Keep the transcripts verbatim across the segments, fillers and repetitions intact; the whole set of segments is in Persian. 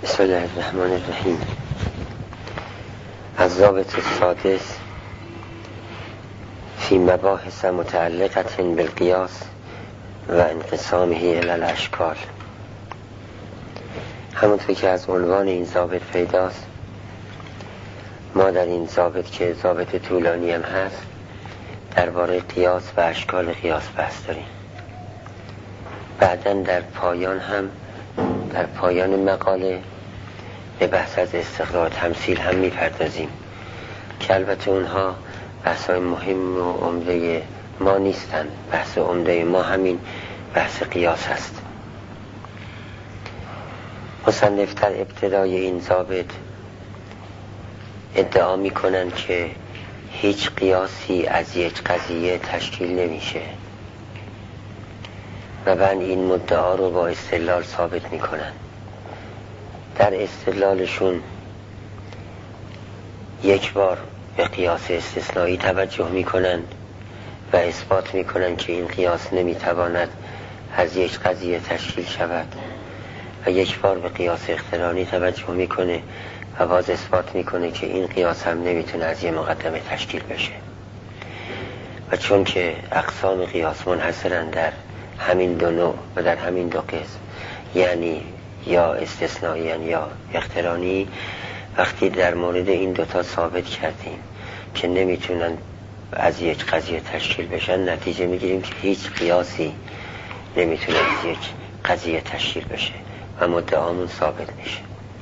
بسم الله الرحمن الرحیم. الضابط السادس فی مباحث متعلقة بالقیاس و انقسامه الی الاشکال. همونطور که از عنوان این ضابط پیداست، ما در این ضابط که ضابط طولانی هم هست درباره قیاس و اشکال قیاس بحث داریم. بعداً در پایان هم در پایان مقاله به بحث از استقراء تمثیل هم میپردازیم که البته اونها بحث‌های مهم و عمده ما نیستن. بحث عمده ما همین بحث قیاس هست. مصنف در ابتدای این ضابط ادعا میکنن که هیچ قیاسی از یک قضیه تشکیل نمیشه و بعد این مدعا رو با استدلال ثابت میکنن. در استدلالشون یک بار به قیاس استثنایی توجه میکنن و اثبات میکنن که این قیاس نمیتواند از یک قضیه تشکیل شود و یک بار به قیاس اقترانی توجه میکنه و باز اثبات میکنه که این قیاس هم نمیتونه از یه مقدمه تشکیل بشه. و چون که اقسام قیاس منحصرن در همین دو نوع و در همین دو قسم، یعنی یا استثنایی یا اقترانی، وقتی در مورد این دوتا ثابت کردیم که نمیتونن از یک قضیه تشکیل بشن، نتیجه میگیریم که هیچ قیاسی نمیتونه از یک قضیه تشکیل بشه و مدعامون ثابت میشه.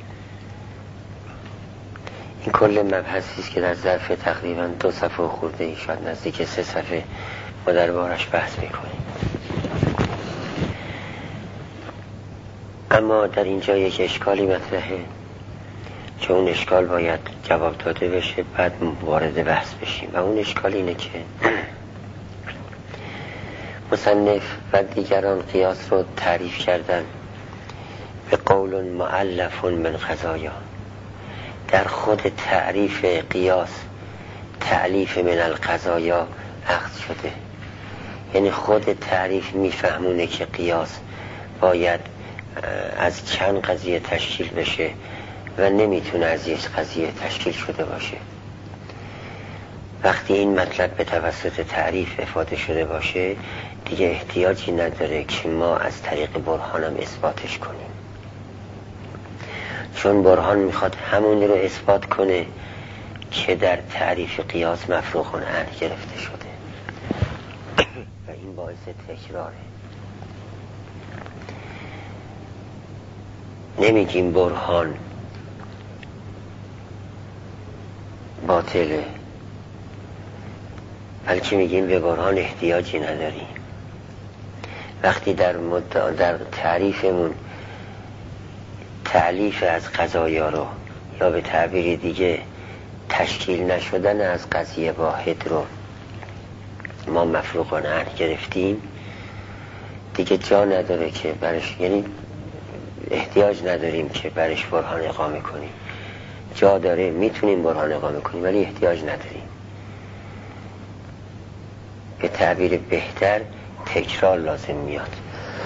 این کل مبحثی است که در ظرف تقریبا دو صفحه خورده ای، شاید نزدیک سه صفحه ما دربارش بحث میکنیم. اما در اینجا یک اشکالی مطرحه که اون اشکال باید جواب داده بشه، بعد وارد بحث بشیم. و اون اشکال اینه که مصنف و دیگران قیاس رو تعریف کردن به قول مؤلف من قضایا. در خود تعریف قیاس تألیف من القضایا اخذ شده، یعنی خود تعریف میفهمونه که قیاس باید از چند قضیه تشکیل بشه و نمیتونه از یک قضیه تشکیل شده باشه. وقتی این مطلب به توسط تعریف افاده شده باشه، دیگه احتیاجی نداره که ما از طریق برهانم اثباتش کنیم، چون برهان میخواد همونی رو اثبات کنه که در تعریف قیاس مفروغ عنه گرفته شده و این باعث تکراره. نمیگیم برهان باطله، بلکه میگیم به برهان احتیاجی نداریم. وقتی در مدعا در تعریفمون تألیف از قضایا رو یا به تعبیر دیگه تشکیل نشدن از قضیه واحد رو ما مفروغ عنه گرفتیم، دیگه جا نداره که برش، یعنی احتیاج نداریم که برش برهان اقامه کنیم. جا داره، میتونیم برهان اقامه کنیم، ولی احتیاج نداریم. به تعبیر بهتر تکرار لازم میاد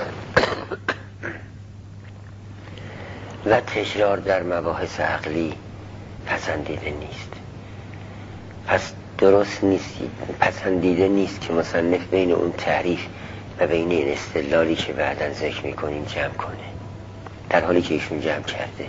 و تکرار در مباحث عقلی پسندیده نیست. پس درست نیست، پسندیده نیست که مصنف بین اون تعریف و بین این استدلالی که بعداً ذکر میکنیم جمع کنه، در حالی که ایشون جمع کرده.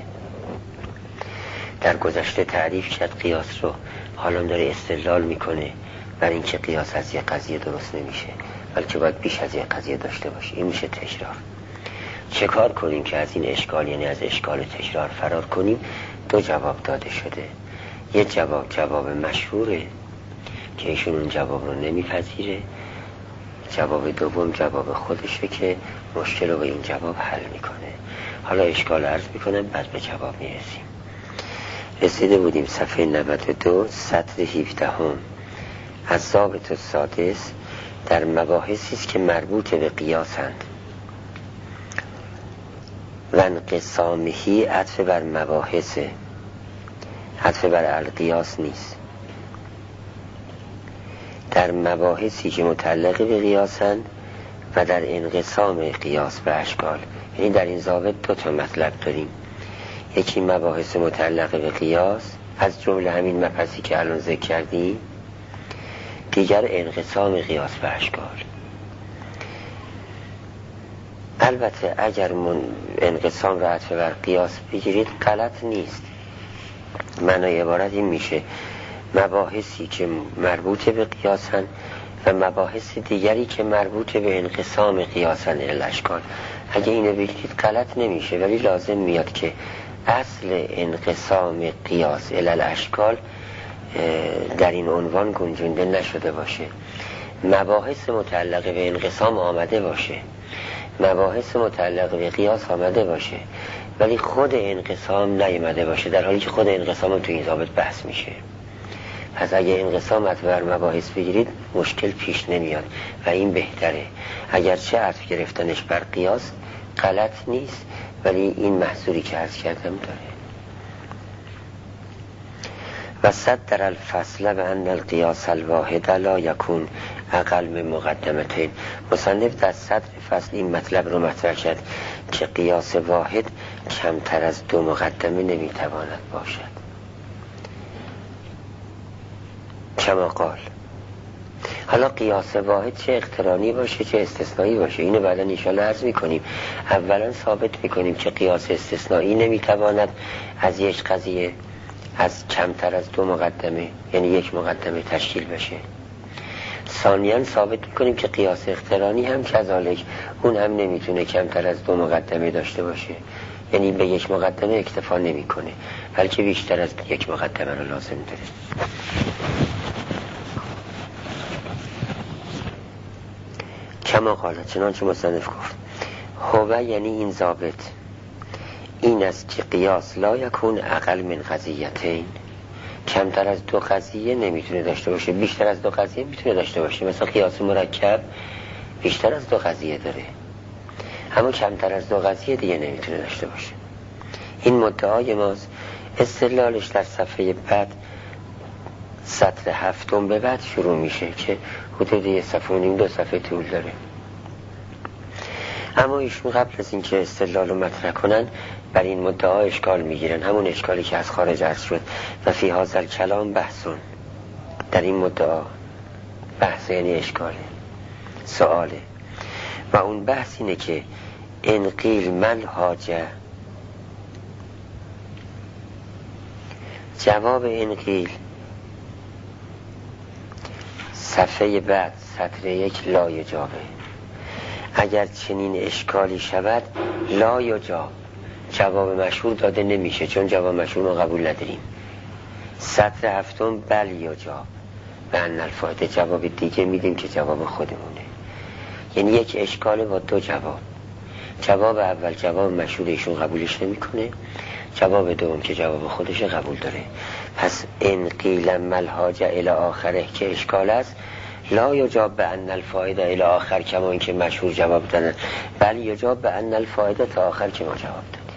در گذشته تعریف کرد قیاس رو، حالا داره استدلال میکنه بر این که قیاس از یک قضیه درست نمیشه، بلکه باید بیش از یک قضیه داشته باشه. این میشه تکرار. چه کار کنیم که از این اشکال، یعنی از اشکال تکرار فرار کنیم؟ دو جواب داده شده. یه جواب جواب مشهوره که ایشون اون جواب رو نمیپذیره. جواب دوم جواب خودشه که مشکل رو به این جواب حل میکنه. حالا اشکال عرض میکنم، بعد به جواب میرسیم. رسیده بودیم صفحه نود و دو سطر هفده هم. از ضابط السادس در مباحثی است که مربوط به قیاسند و انقسامهی عطف بر مباحثه، عطف بر القیاس نیست. در مباحثی که متعلق به قیاسند و در انقسام قیاس به اشکال، یعنی در این ضابط دو تا مطلب داریم. یکی مباحث متعلق به قیاس از جمله همین مبحثی که الان ذکر کردیم، دیگر انقسام قیاس به اشکال. البته اگر من انقسام را عطف بر قیاس بگیرید غلط نیست. معنای عبارت این میشه مباحثی که مربوط به قیاسن و مباحث دیگری که مربوط به انقسام قیاسن الاشکال. اگه اینو بگیرید غلط نمیشه، ولی لازم میاد که اصل انقسام قیاس الاشکال در این عنوان گنجونده نشده باشه. مباحث متعلق به انقسام آمده باشه، مباحث متعلق به قیاس آمده باشه، ولی خود انقسام نیامده باشه، در حالی که خود انقسام تو این ضابط بحث میشه. پس اگه انقسام عطف بر مباحث بگیرید مشکل پیش نمیاد و این بهتره. اگرچه عطف گرفتنش بر قیاس غلط نیست، ولی این محصوری که عرض کردم داره. و صدر الفصل به ان القیاس الواحد لا یکون اقل من مقدمتین. مصنف در صدر فصل این مطلب رو مطرح کرد که قیاس واحد کمتر از دو مقدمه نمیتواند باشد. کما قال. حالا قیاس واحد چه اقترانی باشه چه استثنایی باشه، اینو بعدا انشاءالله عرض میکنیم. اولا ثابت میکنیم که قیاس استثنایی نمیتواند از یک قضیه از کمتر از دو مقدمه یعنی یک مقدمه تشکیل بشه. ثانیاً ثابت میکنیم که قیاس اقترانی هم کذالک، اون هم نمیتونه کمتر از دو مقدمه داشته باشه، یعنی به یک مقدمه اکتفا نمیکنه، بلکه بیشتر از یک مقدمه رو لازم داره. کما قال، چنانچه مصنف گفت هو، یعنی این ضابط این است که قیاس لا یکون اقل من قضیتین، کمتر از دو قضیه نمیتونه داشته باشه، بیشتر از دو قضیه میتونه داشته باشه. مثلا قیاس مرکب بیشتر از دو قضیه داره، اما کمتر از دو قضیه دیگه نمیتونه داشته باشه. این مدعای ماست. استدلالش در صفحه بعد، سطر هفتم به بعد شروع میشه که حدود یه صفحه و نیم دو صفحه طول داره. اما ایشون قبل از اینکه استدلال رو مطرح کنن بر این مدعا اشکال میگیرن، همون اشکالی که از خارج عرض شد. و فی هذا الکلام بحثون، در این مدعا بحث یعنی اشکاله، سواله. و اون بحث اینه که ان قیل من حاجه، جواب ان قیل صفحه بعد سطر یک لا یجابه. اگر چنین اشکالی شود لا یجاب، جواب مشهور داده نمیشه، چون جواب مشهور رو قبول نداریم. سطر هفتم بل یجاب به ان الفایده، جواب دیگه میدیم که جواب خودمونه. یعنی یک اشکال با دو جواب. جواب اول جواب مشهور ایشون قبولش نمیکنه، جواب دوم که جواب خودش قبول داره. پس ان قیل مل حاجه الی آخره که اشکال است، لا یجاب به ان الفایده الی آخر کما این که مشهور جواب دادن، بل یجاب به ان الفایده تا آخر که ما جواب دادیم.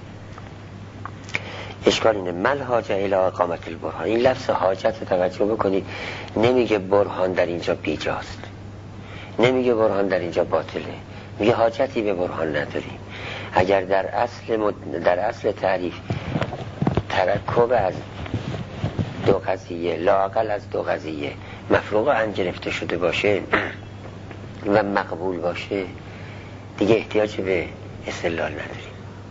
اشکال اینه مل حاجه الی اقامت البرهان. این لفظ حاجت رو توجه بکنید، نمیگه برهان در اینجا بیجاست، نمیگه برهان در اینجا باطله، میگه حاجتی به برهان نداریم. اگر در اصل مد... در اصل تعریف ترکب از دو قضیه، لااقل از دو قضیه مفروغ عن گرفته شده باشه و مقبول باشه، دیگه احتیاج به استدلال نداریم.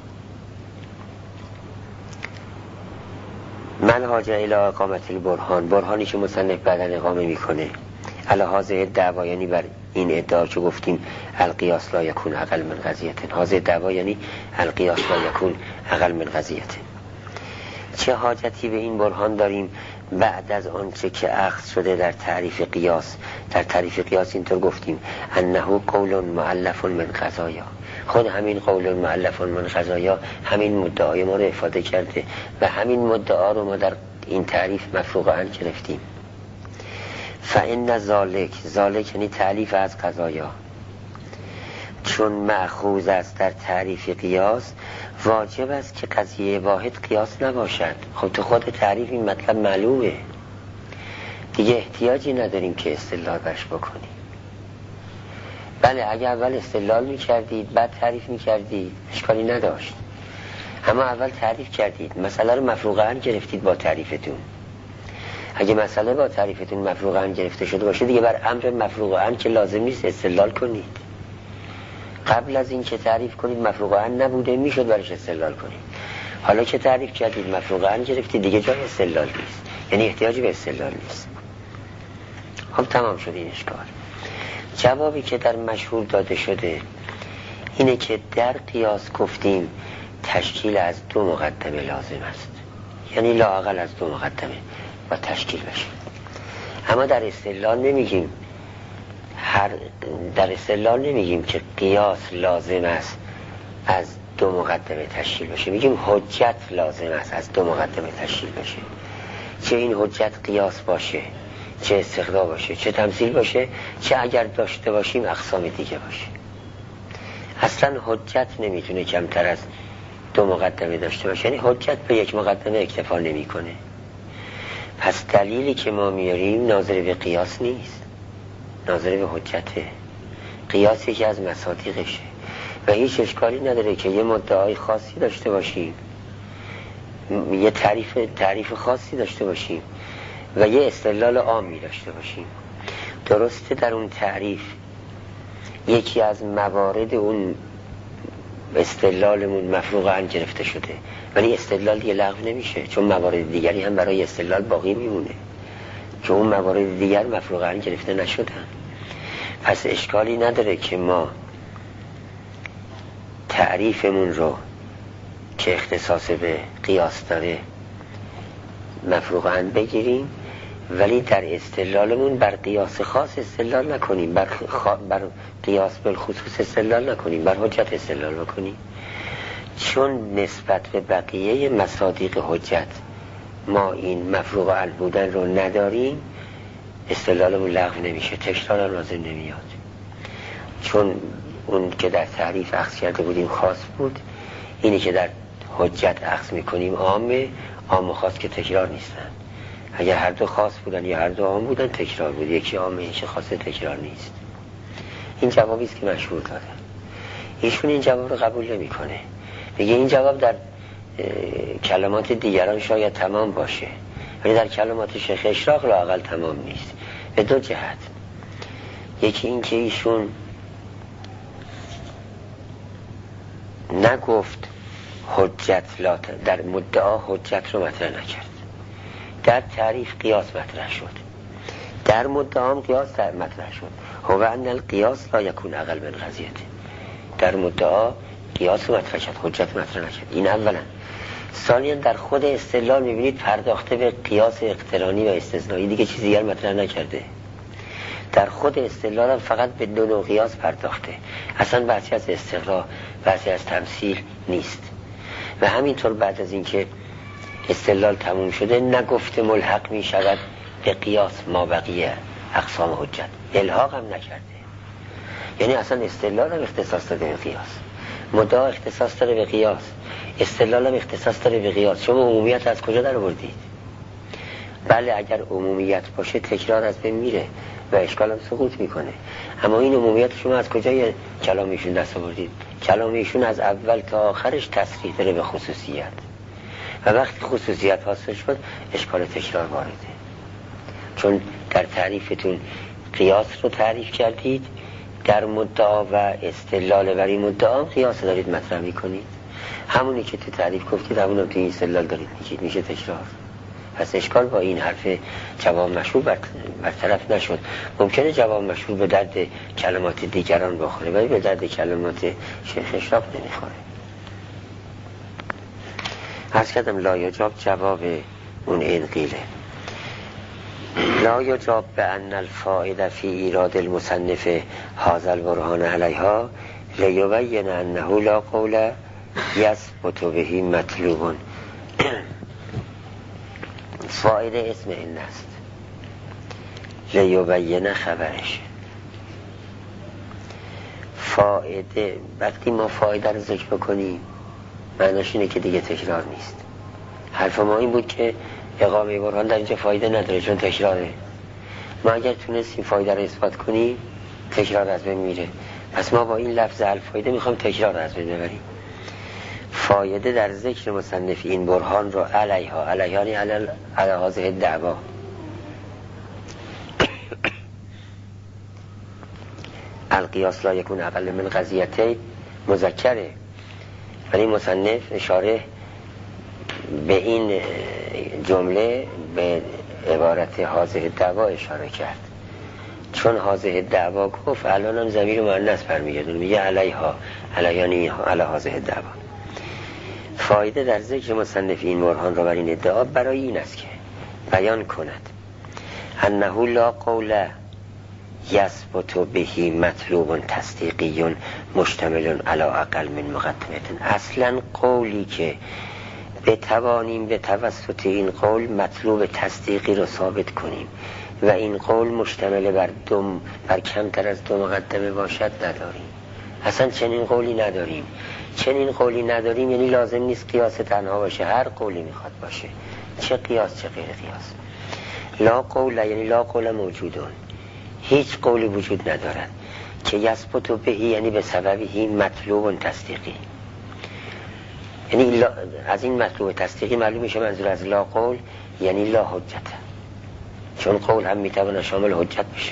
من حاجه الی اقامت البرهان، برهانی که مصنف بعدن اقامه میکنه علی هذه دعوا، یعنی بر این ادعا که گفتیم القیاس لا یکون اقل من قضیتن. هذه دعوا یعنی القیاس لا یکون اقل من قضیتن. چه حاجتی به این برهان داریم بعد از آنچه که اخذ شده در تعریف قیاس؟ در تعریف قیاس اینطور گفتیم انه قول مؤلف من قضایا، خود همین قول مؤلف من قضایا همین مدعای ما رو افاده کرده و همین مدعا رو ما در این تعریف مفروغ عن گرفتیم. فإن ذالک، ذالک یعنی تعریف از قضایا، چون مأخوذ است در تعریف قیاس، واجب است که قضیه واحد قیاس نباشد. خب تو خود تعریف این مطلب معلومه دیگه، احتیاجی نداریم که استدلال برش بکنیم. بله اگه اول استدلال میکردید بعد تعریف میکردید اشکالی نداشت، اما اول تعریف کردید، مسئله رو مفروغاً گرفتید با تعریفتون. اگه مسئله با تعریفتون مفروغاً گرفته شده باشه دیگه بر امر مفروغاً که لازم نیست استدلال کنید. قبل از این که تعریف کنید مفروغاً نبوده میشد برش استدلال کنید. حالا که تعریف کردید مفروغاً گرفتید دیگه جای استدلال نیست، یعنی احتیاجی به استدلال نیست. خب تمام شد این اشکال. جوابی که در مشهور داده شده اینه که در قیاس گفتیم تشکیل از دو مقدمه لازم است، یعنی لااقل از دو مقدمه با تشکیل بشه. اما در استدلال نمیگیم هر در استدلال نمیگیم که قیاس لازم است از دو مقدمه تشکیل بشه، میگیم حجت لازم است از دو مقدمه تشکیل بشه. چه این حجت قیاس باشه، چه استقرا باشه، چه تمثیل باشه، چه اگر داشته باشیم اقسام دیگه باشه. اصلا حجت نمیتونه کمتر از دو مقدمه داشته باشه، یعنی حجت به یک مقدمه اکتفا نمیکنه. پس دلیلی که ما میاریم ناظر به قیاس نیست، ناظر به حجته. قیاس یکی از مصادیقشه و هیچ اشکالی نداره که یه مدعای خاصی داشته باشیم، یه تعریف تعریف خاصی داشته باشیم و یه استدلال عامی داشته باشیم. درسته در اون تعریف یکی از موارد اون استدلالمون مفروغاً گرفته شده، ولی استدلال دیگه لغو نمیشه، چون موارد دیگری هم برای استدلال باقی میمونه که اون موارد دیگر مفروغاً گرفته نشدن. پس اشکالی نداره که ما تعریفمون رو که اختصاص به قیاس داره مفروغاً بگیریم، ولی در استدلالمون بر قیاس خاص استدلال نکنیم، بر, خا... بر قیاس بالخصوص استدلال نکنیم، بر حجت استدلال بکنیم. چون نسبت به بقیه مصادیق حجت ما این مفروغاً بودن رو نداریم، استدلالمون لغو نمیشه، تکرار لازم نمیاد. چون اون که در تعریف اخذ کرده بودیم خاص بود، اینی که در حجت اخذ میکنیم عامه، عام و خاص که تکرار نیستن. اگر هر دو خاص بودن یا هر دو عام بودن تکرار بود، یکی عامه یکی خاص تکرار نیست. این جوابی است که مشهور داده. ایشون این جواب رو قبول نمیکنه، میگه این جواب در کلمات دیگران شاید تمام باشه ولی در کلمات شیخ اشراق لااقل تمام نیست، به دو جهت. یکی این که ایشون نگفت حجت لا در مدعا حجت رو مطرح نکرد، در تعریف قیاس مطرح شد، در مدعا قیاس مطرح شد. هو ان القیاس لا یکون اقل من قضیه، در مدعا قیاس مطرح شد، حجت مطرح نشد. این اولا. ثانیا در خود استدلال میبینید پرداخته به قیاس اقترانی و استثنایی، دیگه چیزی دیگر مطرح نکرده. در خود استدلال هم فقط به دو نوع قیاس پرداخته، اصلا بحثی از استقرا، بحثی از تمثیل نیست. و همینطور بعد از اینکه استدلال تموم شده نگفته ملحق می شود به قیاس ما بقیه اقسام حجت، الحاق هم نکرده. یعنی اصلا استدلال هم اختصاص داره به قیاس، مدعا اختصاص داره به قیاس، استدلال هم اختصاص داره به قیاس. شما عمومیت از کجا در آوردید؟ بله اگر عمومیت باشه تکرار از بین میره و اشکال هم سقوط میکنه، اما این عمومیت شما از کجای کلام ایشون دست آوردید؟ کلام ایشون از اول تا آخرش تصریح داره به خصوصیت و وقتی خصوصیت حاصل شد اشکال تکرار وارده. چون در تعریفتون قیاس رو تعریف کردید، در مدعا و استدلال بر این مدعا قیاس دارید مطرح میکنید، همونی که تو تعریف گفتید همون هم تو این استدلال دارید میگید، میشه تکرار. پس اشکال با این حرف جواب مشهور برطرف نشد. ممکنه جواب مشهور به درد کلمات دیگران بخوره ولی به درد کلمات شیخ اشراق نمیخوره. عرض کردم لا یجاب جواب اون این قیله لا یجاب به ان الفائده فی ایراد المصنف هذا البرهان علیها لیبین انه لا قول یثبت به مطلوب. فائده اسم این است، لیبین خبرش. فائده وقتی ما فائده رو ذکر بکنیم معناش اینه که دیگه تکرار نیست. حرف ما این بود که اقامه برهان در اینجا فایده نداره چون تکراره. ما اگر تونستیم فایده رو اثبات کنیم تکرار از بین میره. پس ما با این لفظ الفایده میخوام تکرار از بین ببریم. فایده در ذکر مصنف این برهان رو علیها علیها یعنی علی هذه الدعوا القیاس لا یکون اقل من قضیته مذکره، ولی مصنف اشاره به این جمله به عبارت هذه الدعوا اشاره کرد، چون هذه الدعوا گفت الان هم ضمیر مؤنث برمیگردونه، میگه علیها علیانی علی هذه الدعوا. فایده در ذکر مصنف این برهان را بر این ادعا برای این است که بیان کند انه لا قول یثبت بهی مطلوب تصدیقی مشتمل علی اقل من مقدمه، اصلا قولی که بتوانیم به توسط این قول مطلوب تصدیقی رو ثابت کنیم و این قول مشتمل بر دو بر کمتر از دو مقدمه باشد نداریم. اصلا چنین قولی نداریم. چنین قولی نداریم یعنی لازم نیست قیاس تنها باشه، هر قولی میخواد باشه، چه قیاس چه غیر قیاس. لا قول یعنی لا قول موجودون، هیچ قولی وجود ندارد که یثبت بهی یعنی به سببی مطلوب تصدیقی، یعنی از این مطلوب تصدیقی معلوم میشه منظور از لا قول یعنی لا حجت، چون قول هم میتونه شامل حجت بشه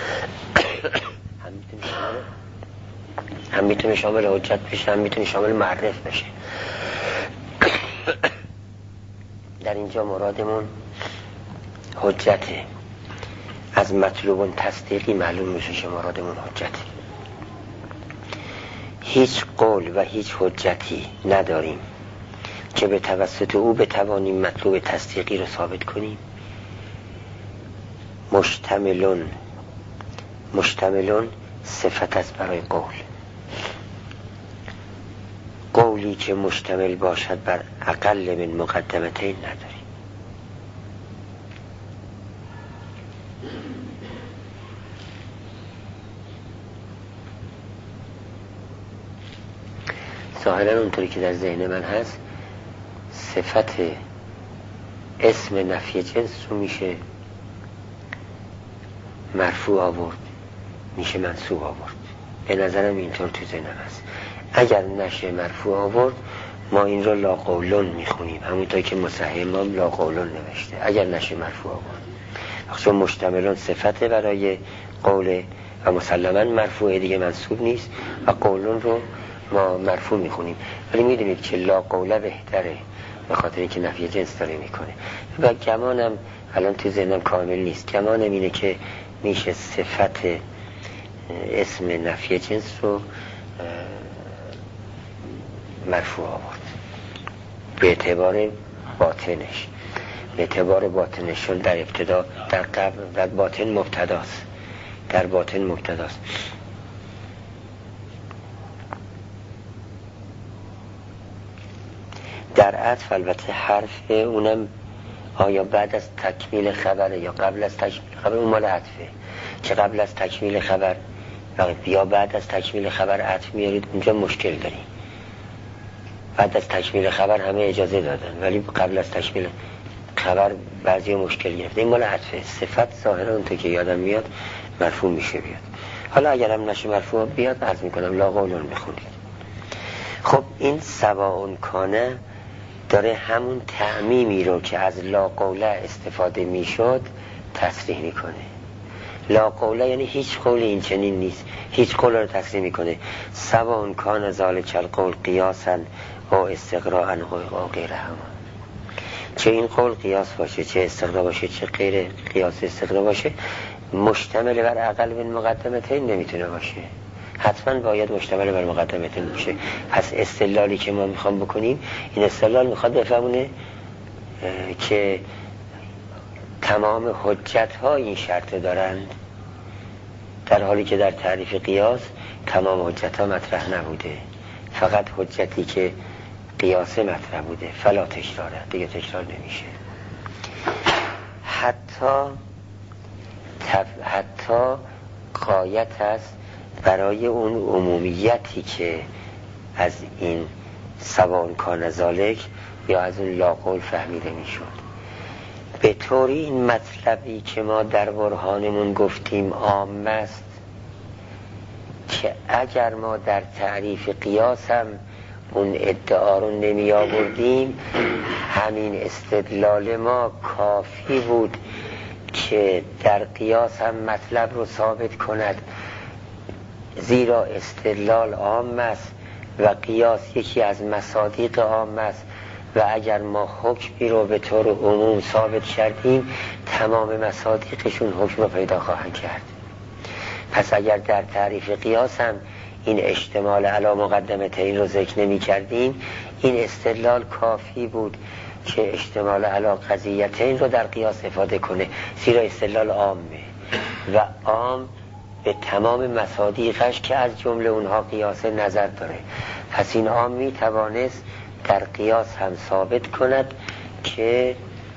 هم میتونه شامل هم میتونه شامل حجت بشه، هم میتونه شامل معرف بشه. در اینجا مرادمون حجته، از مطلوب تصدیقی معلوم میشه که مرادمون حجته. هیچ قول و هیچ حجتی نداریم که به توسط او بتوانیم مطلوب تصدیقی رو ثابت کنیم. مشتملون مشتملون صفت است برای قول، قولی که مشتمل باشد بر اقل من مقدمتین نداریم. ظاهرا اونطوری که در ذهن من هست صفت اسم نفی جنس رو میشه مرفوع آورد، میشه منصوب آورد، به نظرم اینطور تو ذهنم هست. اگر نشه مرفوع آورد ما این رو لا قولون میخونیم، همونطور که مصحح امام لا قولون نوشته، اگر نشه مرفوع آورد. چون مشتملون صفت برای قول و مسلما مرفوع دیگه منصوب نیست و قولون رو ما مرفوع میخونیم، ولی میدونید که لا قوله بهتره به خاطر اینکه نفی جنس داره میکنه. و گمانم الان تو ذهنم کامل نیست، گمانم اینه که میشه صفت اسم نفی جنس رو مرفوع آورد به اعتبار باطنش، به اعتبار باطنش، چون در ابتدا در قبل در باطن مبتداست، در باطن مبتداست. در عطف البته حرف اونم آیا بعد از تکمیل خبره یا قبل از تکمیل خبر، اون مال عطفه که قبل از تکمیل خبر یا بعد از تکمیل خبر عطف میارید اونجا مشکل داریم. بعد از تکمیل خبر همه اجازه دادن ولی قبل از تکمیل خبر بعضی مشکل گرفته، این مال عطفه. صفت ظاهرا اون تو که یادم میاد مرفوع میشه بیاد. حالا اگرم نشه مرفوع بیاد عرض میکنم لا قولون بخونید. خب این سواء کانه داره همون تعمیمی رو که از لا قوله استفاده میشد تصریح میکنه. لا قوله یعنی هیچ قول این چنین نیست، هیچ قول رو تصریح میکنه. سواء کان ذالک القول قیاسا او استقراء او غیر همان، چه این قول قیاس باشه چه استقراء باشه چه غیر قیاس استقراء باشه، مشتمل بر اقل من مقدمتین نمیتونه باشه، حتما باید مشتمل بر مقدمتین باشه. پس استدلالی که ما میخوام بکنیم این استدلال میخواد بفهمونه که تمام حجت ها این شرط دارند، در حالی که در تعریف قیاس تمام حجت ها مطرح نبوده، فقط حجتی که قیاسه مطرح بوده. فلا تکراره، دیگه تکرار نمیشه. حتی تف... حتی غایت است برای اون عمومیتی که از این سواء کان ذالک یا از اون لا قول فهمیده میشد. به طوری این مطلبی که ما در برهانمون گفتیم عام است که اگر ما در تعریف قیاس هم اون ادعا رو نمی آوردیم، همین استدلال ما کافی بود که در قیاس هم مطلب رو ثابت کند، زیرا استدلال عام است و قیاس یکی از مصادیق عام است و اگر ما حکمی رو به طور عموم ثابت کردیم تمام مصادیقشون حکم پیدا خواهند کرد. پس اگر در تعریف قیاس هم این اشتمال علی مقدمتین رو ذکر نمی کردیم، این استدلال کافی بود که اشتمال علی قضیتین رو در قیاس افاده کنه، زیرا استدلال عامه و عام به تمام مصادیقش که از جمله اونها قیاس نظر داره. پس این عام می توانست در قیاس هم ثابت کند که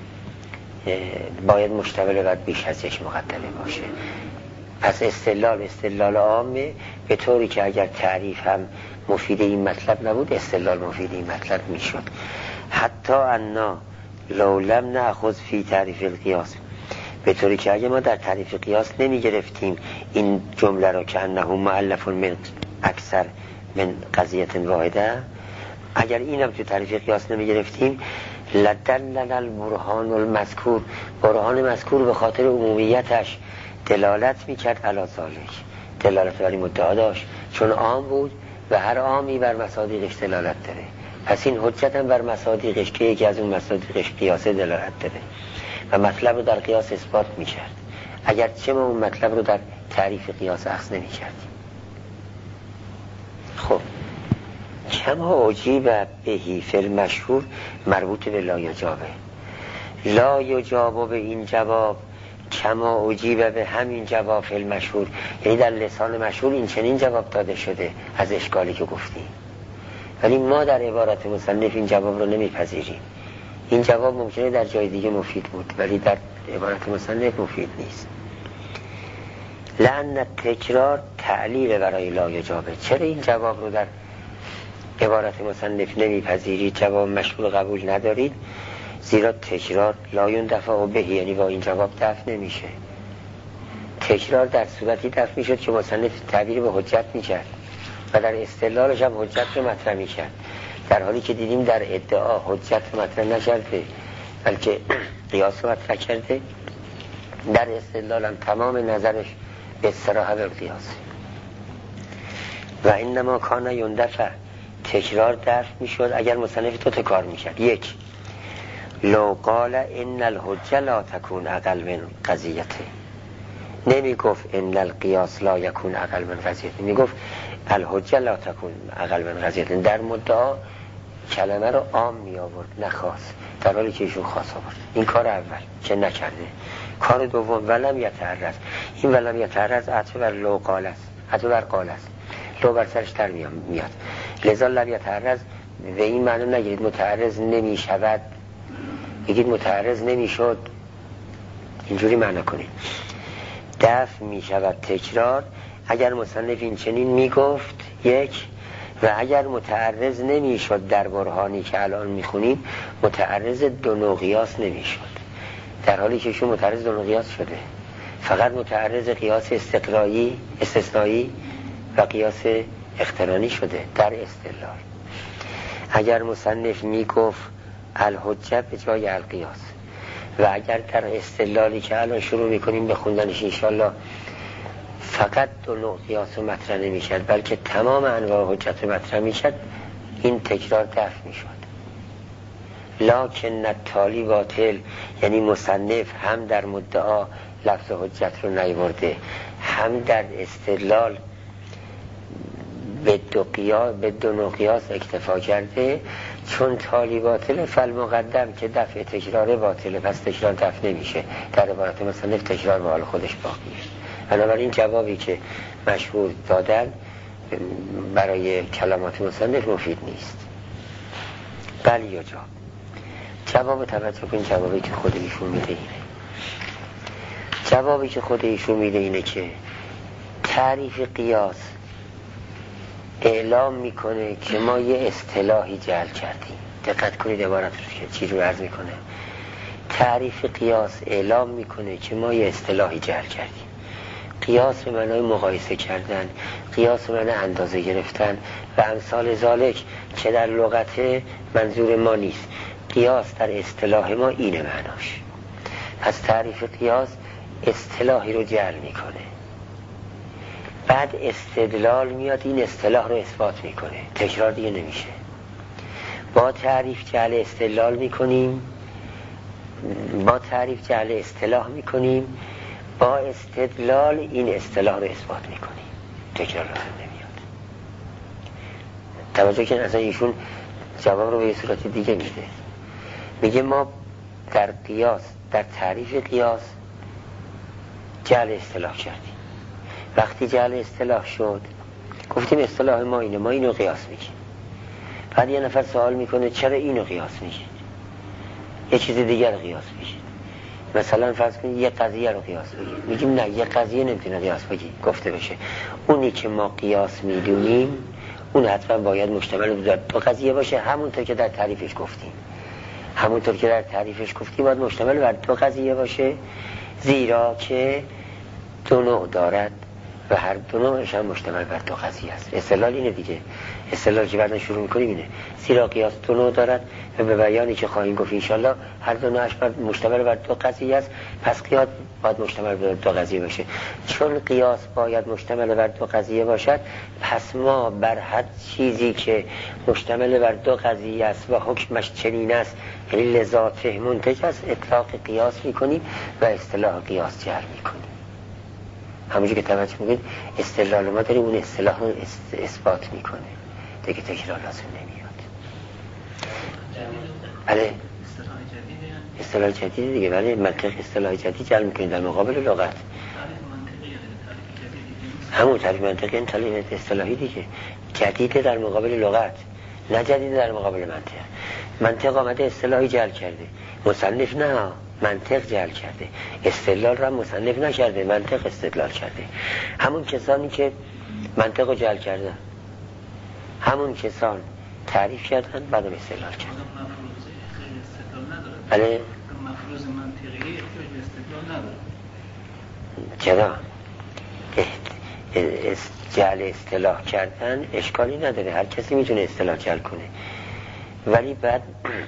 باید مشتمل بر بیش از یک مقدمه باشه. پس استدلال استدلال عامه، به طوری که اگر تعریف هم مفید این مطلب نبود استدلال مفید این مطلب میشد. حتی انا لو لم نأخذ فی تعریف القیاس، به طوری که اگر ما در تعریف قیاس نمی گرفتیم این جمله را که انه مؤلف من اکثر من قضیه واحده، اگر اینم تو تعریف قیاس نمی گرفتیم لدلنا البرهان المذکور، برهان مذکور به خاطر عمومیتش دلالت میکرد علی ذالک، دلالت بر این مدعا داشت چون عام بود و هر عامی بر مصادیقش دلالت داره. پس این حجت هم بر مصادیقش که یکی از اون مصادیقش قیاسه دلالت داره و مطلب رو در قیاس اثبات میکرد، اگرچه ما اون مطلب رو در تعریف قیاس اخذ نمیکردیم. خب کما اجیب بهی فی المشهور مربوط به لا یجابه، لا یجابه به این جواب کما اجیب به همین جواب فی المشهور، یعنی در لسان مشهور این چنین جواب داده شده از اشکالی که گفتیم، ولی ما در عبارت مصنف این جواب رو نمیپذیریم. این جواب ممکنه در جای دیگه مفید بود ولی در عبارت مصنف مفید نیست. لأن تکرار تعلیل برای لا یجابه، چرا این جواب رو در عبارت مصنف نمیپذیرید، جواب مشهور قبول ندارید؟ زیرا تکرار لا یندفع به، یعنی با این جواب دفع نمیشه. تکرار در صورتی دفع میشد که مصنف تعبیر به حجت میکرد و در استدلالش هم حجت رو مطرح میکرد، در حالی که دیدیم در ادعا حجت رو مطرح نکرده بلکه قیاس رو مطرح کرده. در استدلال هم تمام نظرش به صراحت قیاس و انما کان یندفع، تکرار دفع میشد اگر مصنف دو تا کار میکرد. یک، لو قال ان الحجه لا تكون اقل من قضیته، نمی گفت ان القیاس لا یکون اقل من قضیته، می گفت الحجه لا تكون اقل من قضیته. در مدعا کلمه رو عام می آورد نه خاص، در حالی که ایشون خاص آورد. این کار اول که نکرده. کار دوم ولم یتعرض، این ولم یتعرض عطف بر لو قال است، عطف بر قال است، لو بر سرش در میاد، لذا لم یتعرض به این معنی نگیرید متعرض نمی شود، بگید متعرض نمی شد، اینجوری معنی کنید. دفع می شود تکرار اگر مصنف این چنین می گفت، یک، و اگر متعرض نمی شد در برهانی که الان می خونیم متعرض دو نوع قیاس نمی شد، در حالی که شو متعرض دو نوع قیاس شده، فقط متعرض قیاس استقرایی استثنایی و قیاس اقترانی شده در استدلال. اگر مصنف می گفت الحجه به جای القیاس و اگر در استدلالی که الان شروع میکنیم به خوندنش انشالله فقط دو نوع قیاس رو مطرح نمی کرد بلکه تمام انواع حجت رو مطرح می کرد، این تکرار دفع می شد. لکن التالی باطل، یعنی مصنف هم در مدعا لفظ حجت رو نیورده هم در استدلال به دو قیاس به دو نوع قیاس اکتفا کرده، چون تالی باطل فالمقدم که دفع تکرار باطله، پس تکرار دفع نمیشه، در عبارت مصنف تکرار به حال خودش باقیه. بنابراین جوابی که مشهور دادن برای کلمات مصنف مفید نیست. بلی یا جواب جواب توجه کن، جوابی که خود ایشون میده اینه جوابی که خود ایشون میده اینه که تعریف قیاس اعلام میکنه که ما یه اصطلاحی جعل کردیم. دقت کنید عبارت رو که چی رو عرض میکنه. تعریف قیاس اعلام میکنه که ما یه اصطلاحی جعل کردیم. قیاس به معنای مقایسه کردن، قیاس من اندازه گرفتن و امثال ذالک چه در لغت منظور ما نیست. قیاس در اصطلاح ما اینه معناش. پس تعریف قیاس اصطلاحی رو جعل میکنه، بعد استدلال میاد این اصطلاح رو اثبات میکنه، تکرار دیگه نمیشه. با تعریف جعل استدلال میکنیم، با تعریف جعل اصطلاح میکنیم، با استدلال این اصطلاح رو اثبات میکنیم، تکرار لازم نمیاد. توجه کن، اصلا ایشون جواب رو به یه صورت دیگه میده. میگه ما در قیاس، در تعریف قیاس جعل اصطلاح کردیم. وقتی جعل اصطلاح شد گفتیم اصطلاح ما اینه، ما اینو قیاس میگیم. بعد یه نفر سوال میکنه چرا اینو قیاس میگید، یه چیز دیگر رو قیاس میگید. مثلا فرض کنید یه قضیه رو قیاس بگید، میگیم نه یه قضیه نمیتونه قیاس بگید گفته بشه. اونی که ما قیاس میدونیم اون حتما باید مشتمل بر دو قضیه باشه، همونطور که در تعریفش گفتیم. همونطور که در تعریفش گفتیم باید مشتمل بر دو قضیه باشه، زیرا که دو نوع دارد و هر دو نوعش هم مشتمل بر دو قضیه است. اصطلاح اینه دیگه، اصطلاح که بعدا شروع میکنیم اینه، زیرا قیاس دو نوع دارد و به بیانی که خواهیم گفت انشالله هر دو نوعش مشتمل بر دو قضیه است. پس قیاس باید مشتمل بر دو قضیه باشه. چون قیاس باید مشتمل بر دو قضیه باشد، پس ما بر هر چیزی که مشتمل بر دو قضیه است و حکمش چنین است، یعنی لذاته منتج است، اطلاق قیاس میکنیم و اصطلاح قیاس جعل میکنیم. همونجور که توجه میکنید استدلال ما داریم اون اصطلاح رو اثبات میکنه، دیگه تکرار لازم نمیاد. بله اصطلاح جدید دیگه، ولی منطق اصطلاح جدید جعل میکنید در مقابل لغت. همون تعریف منطقی این تعریف اصطلاحی دیگه، جدید در مقابل لغت، نه جدید در مقابل منطق. منطق آمده اصطلاحی جعل کرده، مصنف نه، منطق جعل کرده. استدلال را مصنف نکرده، منطق استدلال کرده. همون کسانی که منطق رو جعل کردن، همون کسان تعریف کردن بعدم استدلال کردن. بله مفروض منطقی احتیاج به استدلال نداره. جعل اصطلاح کردن اشکالی نداره، هر کسی میتونه اصطلاح جعل کنه. ولی بعد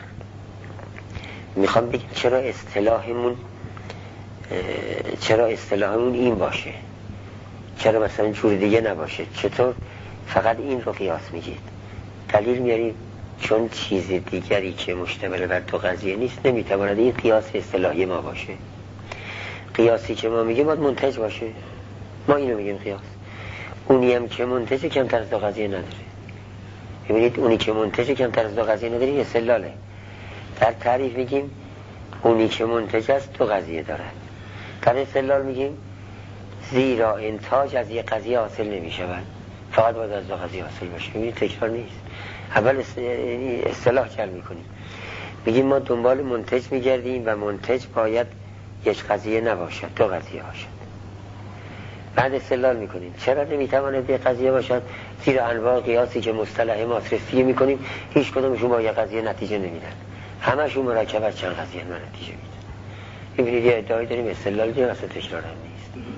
میخوام بگم چرا اصطلاحمون چرا اصطلاحمون این باشه، چرا مثلا جور دیگه نباشه، چطور فقط این رو قیاس میگید؟ دلیل میاریم چون چیز دیگری که مشتمل بر دو قضیه نیست نمیتواند این قیاس اصطلاحی ما باشه. قیاسی که ما میگیم باید منتج باشه، ما اینو میگیم قیاس. اونی هم که منتج کمتر از دو قضیه نداره. ببینید اونی که منتج کمتر از دو قضیه نداره این استدلاله. در تعریف میگیم اونی که منتج است دو قضیه دارد. در استدلال میگیم زیرا انتاج از یک قضیه حاصل نمیشود، فقط باید از دو قضیه حاصل باشه. ببینید تکرار نیست. اول اصطلاح جعل میکنیم، میگیم ما دنبال منتج میگردیم و منتج باید یک قضیه نباشد، دو قضیه باشد. بعد استدلال میکنیم چرا نمیتواند یک قضیه باشد؟ زیرا انواع قیاسی که مصطلح ما ترسیه میکنیم هیچ کدومشون با یک قضیه نتیجه نمیدن، همشون مرکب از چند قضیه ما نتیجه میدن. ببینید یه ادعایی داریم استدلال داریم، اصلا تکرار هم نیست.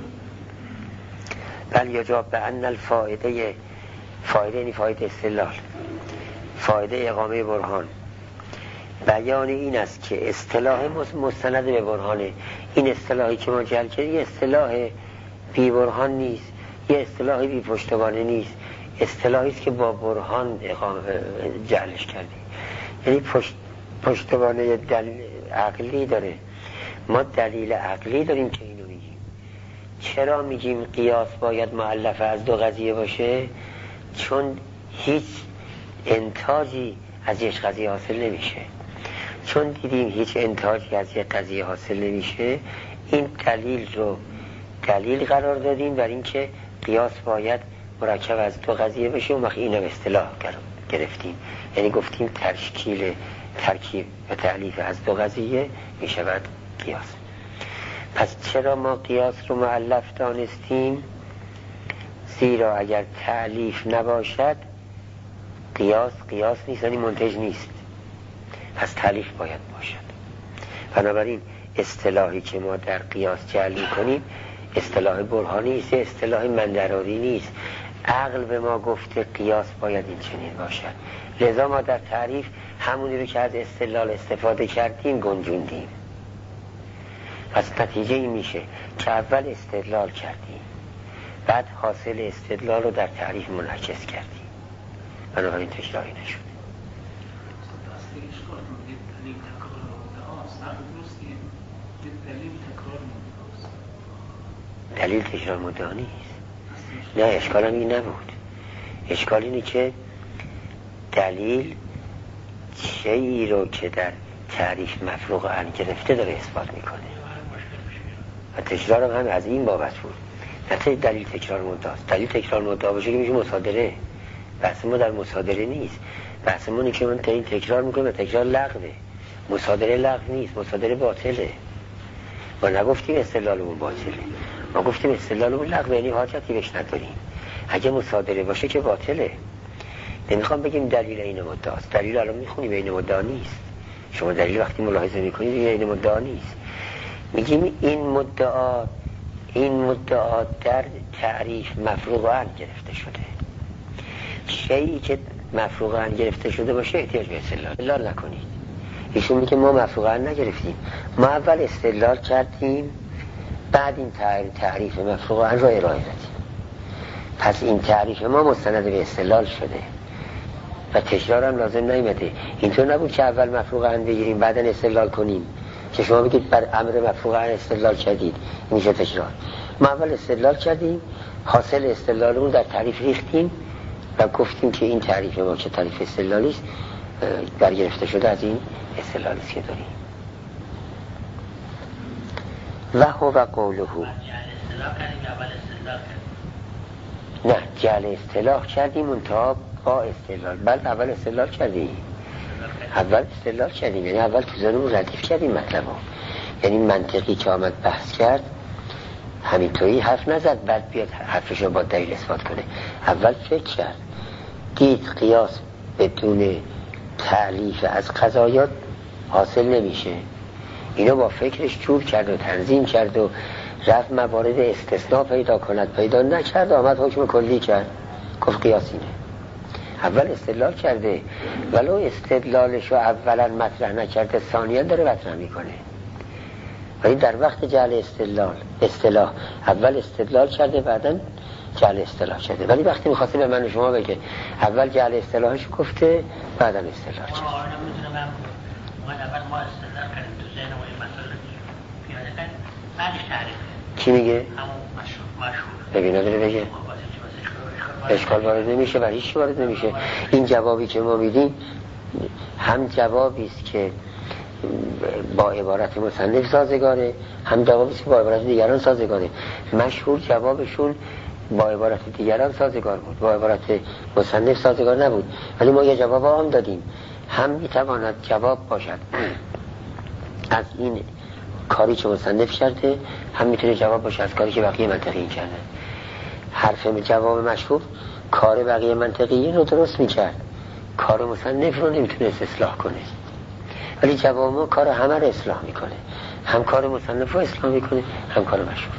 بل یجاب به ان الفائده، فایده یعنی فایده استدلال، فایده اقامه برهان، بیان این است که اصطلاح مستند به برهانه. این اصطلاحی که ما جعل کردیم یه اصطلاح بی برهان نیست، یه اصطلاحی بی پشتوانه نیست، اصطلاحی است که با برهان اقامه جعلش کردیم، یعنی پشت پشتوانه دلیل عقلی داره. ما دلیل عقلی داریم که اینو میگیم. چرا میگیم قیاس باید مؤلفه از دو قضیه باشه؟ چون هیچ انتاجی از یک قضیه حاصل نمیشه. چون دیدیم هیچ انتاجی از یک قضیه حاصل نمیشه، این دلیل رو دلیل قرار دادیم بر این که قیاس باید مرکب از دو قضیه بشه و وقتی اینو اصطلاح گرفتیم، یعنی گفتیم تشکیل ترکیب و تألیف از دو قضیه میشود قیاس. پس چرا ما قیاس رو مؤلف دانستیم؟ زیرا اگر تألیف نباشد قیاس قیاس نیست، یعنی منتج نیست، پس تألیف باید باشد. بنابراین اصطلاحی که ما در قیاس جعل می‌کنیم اصطلاح برهانی است، اصطلاح مندراری نیست. عقل به ما گفته قیاس باید این چنین باشد، لذا ما در تعریف همونی رو که از استدلال استفاده کردیم گنجوندیم. پس نتیجه این میشه که اول استدلال کردیم، بعد حاصل استدلال رو در تعریف منعکس کردیم، بنابراین تکراری نشد. دلیل تکرار مدعا نیست. نه، اشکال هم این نبود. اشکال اینه که دلیل چیزی رو که در تعریف مفروغ عن گرفته داره اثبات میکنه و تکرار هم, هم از این بابت بود. نه دلیل تکرار مدعاست. دلیل تکرار مدعا باشه که میشه مصادره. بحث ما در مصادره نیست. بحث ما اینه که من تا این تکرار میکنم و تکرار لغوه. مصادره لغو نیست، مصادره باطله. ما نگفتیم استدلالمون باطله، ما گفتیم استدلالمون لغوه، یعنی حاجتی بهش نداریم. اگه مصادره باشه که باطله. نمیخوام بگیم دلیل این مدعاست. دلیل الان میخونیم این مدعا نیست. شما دلیل وقتی ملاحظه میکنید این مدعا نیست. میگیم این مدعا این مدعا در تعریف مفروغ عن گرفته شده. شیئی که مفروغ عن گرفته شده باشه احتیاج به استدلال استدلال نکنید. ایشون میگه ما مفروغ عن نگرفتیم، ما اول استدلال کردیم بعد این تعریف مفروغ عن رو ارائه دادیم. پس این تعریف ما مستند به استدلال شده و تکرار هم لازم نیامده. اینطور نبود که اول مفروغ عن بگیریم بعدن استدلال کنیم که شما بگید بر امر مفروغ عن استدلال کردید، میشه تکرار. ما اول استدلال کردیم، حاصل استدلالمون در تعریف ریختیم و گفتیم که این تعریف ما که تعریف استدلالی است برگرفته شده از این استدلالی است که داریم. و هو و قوله نه جعل اصطلاح کردیم منتها با استدلال. بل اول استدلال کردیم اول استدلال کردیم یعنی اول تو ذهنمون ردیف کردیم مطلبا. یعنی منطقی که آمد بحث کرد همینطوری حرف نزد بعد بیاد حرفش رو با دلیل اثبات کنه. اول فکر کرد، دید قیاس بدون تعلیف از قضایات حاصل نمیشه، اینو با فکرش جور کرد و تنظیم کرد و رفت موارد استثناء پیدا کند، پیدا نکرد، آمد حکم کلی کرد، گفت قیاس اینه. اول استدلال کرده ولو استدلالش رو اولا مطرح نکرده ثانیا داره مطرح میکنه، ولی در وقت جعل استدلال اصطلاح اول استدلال کرده بعدن جعل اصطلاح کرده. ولی وقتی میخواسته به من و شما بگه اول جعل اصطلاحش گفته بعدن اصطلاح کرده. ما نمیدونم ما اول ما استدلال کردیم تو ذهن و این مسئله پیاده کردیم بعدش تعریف. کی میگه؟ همون مشهور مشهور ببینه داره بگه اشکال وارد نمیشه و هیچ وارد نمیشه. این جوابی که ما میدیم هم جوابی است که با عبارت مصنف سازگاره، هم جوابی است که با عبارت دیگران سازگاره. مشهور جوابشون با عبارت دیگران سازگار بود، با عبارت مصنف سازگار نبود، ولی ما یه جواب عام دادیم. هم میتواند جواب باشد از این کاری که مصنف کرده، هم میتونه جواب باشه از کاری که بقیه منطقی کرده. حرف جواب مشهور کار بقیه منطقی رو درست میکرد، کار مصنف رو نمیتونست اصلاح کنه، ولی جواب ما کار همه رو اصلاح میکنه، هم کار مصنف رو اصلاح میکنه هم کار مشهور.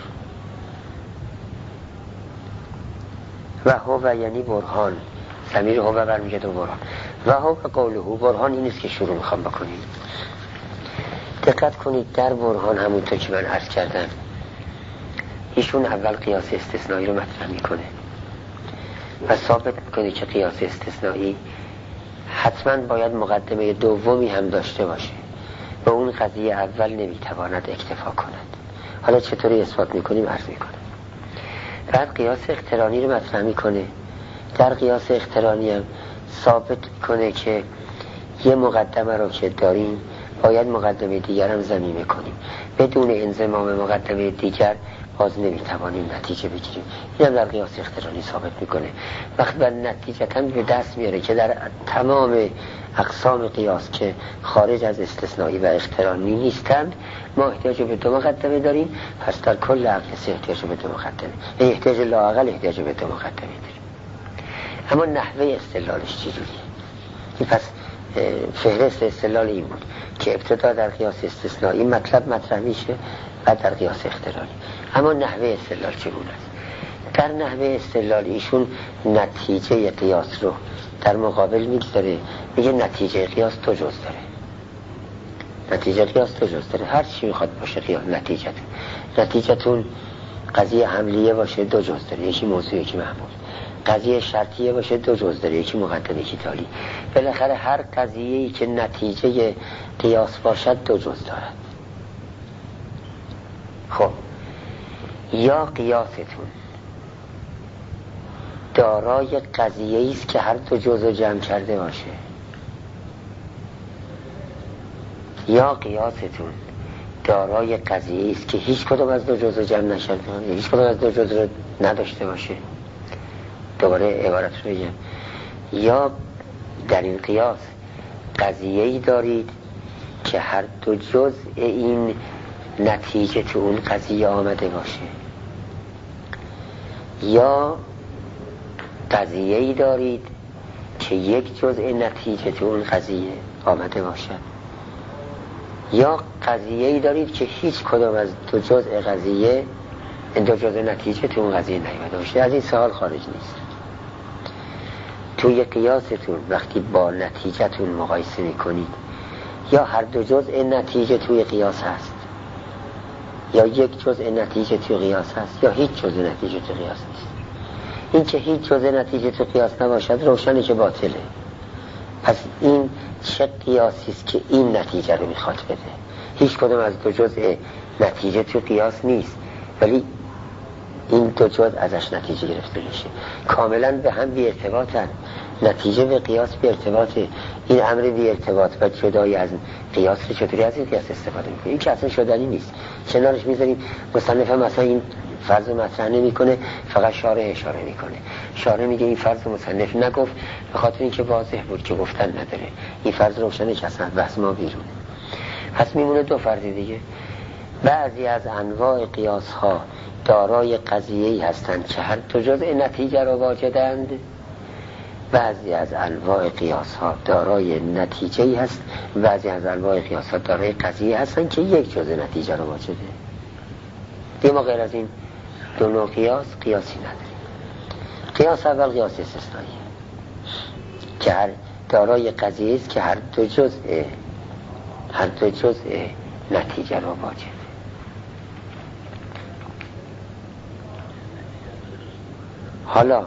و هو یعنی برهان، ضمیر هو برمیگرده به برهان. و هو قوله برهان این است که شروع میخوام بکنیم. دقت کنید در برهان همونطور که من عرض کردم ایشون اول قیاس استثنایی رو مطرح میکنه و ثابت میکنه که قیاس استثنایی حتما باید مقدمه دومی هم داشته باشه، به اون قضیه اول نمیتواند اکتفا کند. حالا چطوری اثبات میکنیم عرض میکنم. بعد قیاس اقترانی رو مطرح میکنه. در قیاس اقترانی هم ثابت کنه که یه مقدمه رو که داریم باید مقدمه دیگر هم ضمیمه کنیم، بدون انضمام مقدمه دیگر باز نمیتوانیم نتیجه بگیریم. این هم در قیاس اقترانی ثابت میکنه. وقتی بر نتیجتا به دست میاره که در تمام اقسام قیاس که خارج از استثنایی و اقترانی نیستند ما احتیاج به دو مقدمه داریم، پس در کل قیاس احتیاج به دو مقدمه، این احتیاج لااقل احتیاج به دو مقدمه داریم. اما نحوه استدلالش چجوریه؟ این پس فهرست استدلال این بود که ابتدا در قیاس استثنایی مطلب مطرح میشه، بعد در قیاس اقترانی. اما نحوه استدلال چگونه است؟ در نحوه استدلال ایشون نتیجه قیاس رو در مقابل میگذاره، میگه نتیجه قیاس دو جز داره. نتیجه قیاس دو جز داره، هر چی میخواد باشه قیاس نتیجه نتیجهتون قضیه حملیه باشه دو جز داره، یکی موضوع یکی محمول. قضیه شرطیه باشه دو جز داره، یکی مقدم یکی تالی. بالاخره هر قضیه‌ای که نتیجه قیاس باشد دو جز دارد. خب یا قیاستون دارای قضیه‌ای است که هر دو جزء جمع کرده باشه، یا قیاستون دارای قضیه‌ای است که هیچ کدوم از دو جزء جمع نشده باشه، هیچ کدوم از دو جزء رو نداشته باشه. دوباره عبارت رو بگم، یا در این قیاس قضیه‌ای دارید که هر دو جزء این نتیجه تو اون قضیه آمده باشه، یا قضیه‌ای دارید که یک جزء نتیجه تو اون قضیه آمده باشد، یا قضیه‌ای دارید که هیچ کدام از دو جزء قضیه دو جزء نتیجه تو اون قضیه نیامده باشه. از این سوال خارج نیست. توی قیاستون وقتی با نتیجهتون مقایسه میکنید، یا هر دو جزء نتیجه توی قیاس هست، یا یک جزء نتیجه توی قیاس هست، یا هیچ جزء نتیجه توی قیاس نیست. این که هیچ جزء نتیجه توی قیاس نباشد روشنه که باطله. پس این چه قیاسی است که این نتیجه رو میخواد بده؟ هیچ کدوم از دو جزء نتیجه توی قیاس نیست، ولی این دو جزء ازش نتیجه گرفته میشه. کاملا به هم بی ارتباطن. نتیجه به قیاس بی ارتباطه. این امر بی ارتباط و جدای از قیاس رو چطوری از این قیاس استفاده میکنه؟ این که اصلا شدنی نیست. کنارش میذاریم. مصنف هم مثلا این فرض مطرح نمیکنه، فقط شارح اشاره میکنه. شارح میگه این فرض مصنف نگفت به خاطر اینکه واضح بود که گفتن نداره. این فرض روشنه که اصلا بحث ما بیرونه. پس میمونه دو فرض دیگه. بعضی از انواع قیاس ها دارای قضیه‌ای هستند که هر دو جزء نتیجه را واجدند. بعضی از انواع قیاس ها دارای نتیجه‌ای هست، بعضی از انواع قیاس ها دارای قضیه هستند که یک جزء نتیجه را واجده. دیگه ما غیر از این دو نوع قیاس قیاسی نداریم. قیاس اول قیاس استثنایی که هر دارای قضیه است که هر دو جزء هر دو جزء نتیجه را واجده. حالا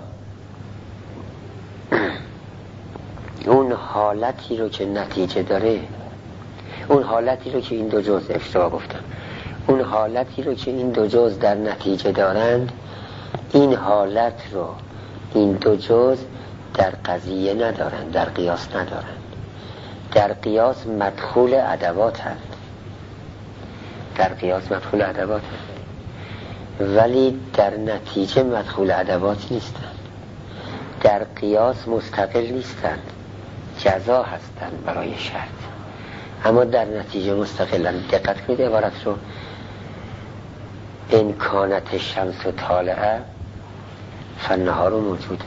اون حالتی رو که نتیجه داره، اون حالتی رو که این دو جزء اشتباه گفتم اون حالتی رو که این دو جزء در نتیجه دارند، این حالت رو این دو جزء در قضیه ندارند، در قیاس ندارند. در قیاس مدخول ادوات هست، در قیاس مدخول ادوات هست، ولی در نتیجه مدخول ادوات نیستند. در قیاس مستقل نیستند، جزا هستند برای شرط، اما در نتیجه مستقلند. دقت کنید عبارت رو. ان کانت الشمس طالعه فالنهار موجود.